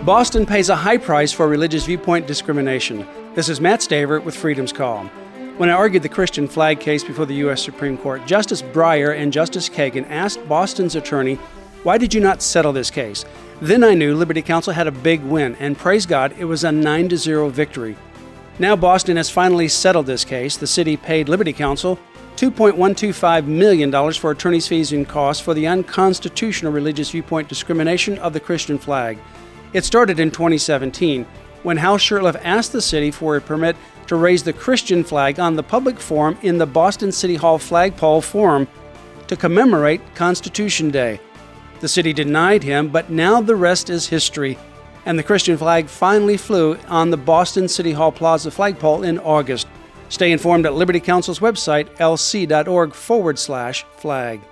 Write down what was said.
Boston pays a high price for religious viewpoint discrimination. This is Matt Stavert with Freedom's Call. When I argued the Christian flag case before the U.S. Supreme Court, Justice Breyer and Justice Kagan asked Boston's attorney, "Why did you not settle this case?" Then I knew Liberty Counsel had a big win, and praise God, it was a 9-0 victory. Now Boston has finally settled this case. The city paid Liberty Counsel $2.125 million for attorney's fees and costs for the unconstitutional religious viewpoint discrimination of the Christian flag. It started in 2017, when Hal Shurtleff asked the city for a permit to raise the Christian flag on the public forum in the Boston City Hall Flagpole Forum to commemorate Constitution Day. The city denied him, but now the rest is history, and the Christian flag finally flew on the Boston City Hall Plaza flagpole in August. Stay informed at Liberty Counsel's website, lc.org/flag.